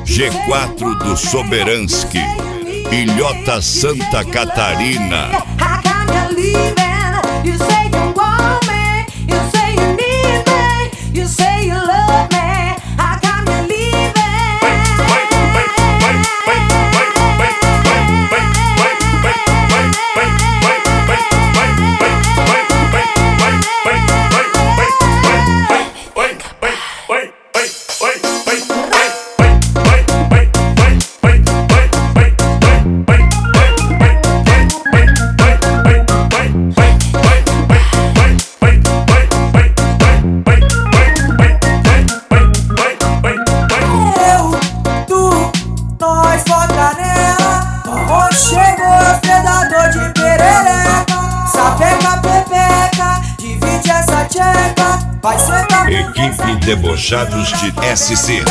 G4 do Soberansky, Ilhota, Santa Catarina. Equipe Debochados de SC.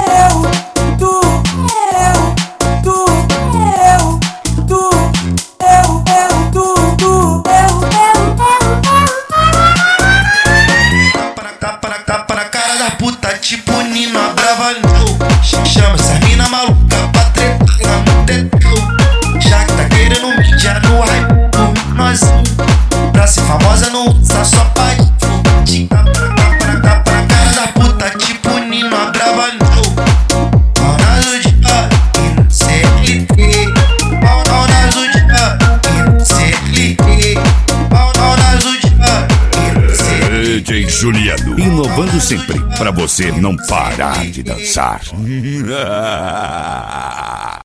Tapa na cara da puta, tipo Nina Brava, não. Chama essa mina maluca pra tretar no tetão. Já que tá querendo mídia no hype, nós pra ser famosa não usa só pra difundir. Tapa na cara da puta, tipo Nina Brava, não. Pau na Zudiba e no CLT. Pau na Zudiba e no CLT. Pau na Zudiba e no CLT. DJ Juliano, inovando sempre pra você não parar de dançar.